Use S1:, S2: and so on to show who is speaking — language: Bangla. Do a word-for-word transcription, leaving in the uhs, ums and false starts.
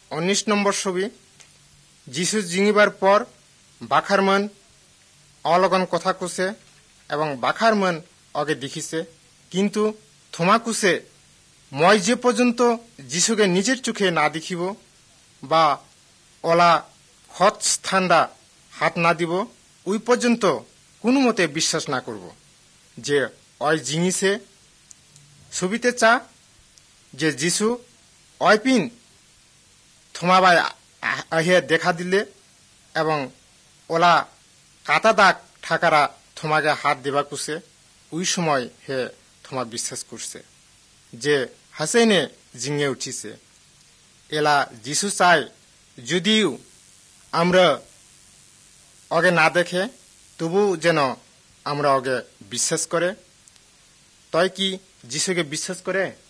S1: উনিশ নম্বর ছবি। যিশু জিঙিবার পর বাখার মন অলগন কথা কুছে এবং বাখার মন অগে দেখিছে, কিন্তু থমা কুছে মই যে পর্যন্ত যিশুকে নিজের চোখে না দেখিব বা ওলা হত ঠান্ডা হাত না দিব ওই পর্যন্ত কোনো মতে বিশ্বাস না করব যে অয় জিঙিছে। ছবিতে চা যে যিশু অয়পিন থমাবাই আহে দেখা দিলে এবং ওলা কাটা দাগ ঠাকারা থমাকে হাত দেবা কুছে, ওই সময় হে থমা বিশ্বাস করছে যে হাসেনে জিঙে উঠিছে। এলা যিশু চাই যদিও আমরা অগে না দেখে তবু যেন আমরা অগে বিশ্বাস করে। তয় কি যিশুকে বিশ্বাস করে?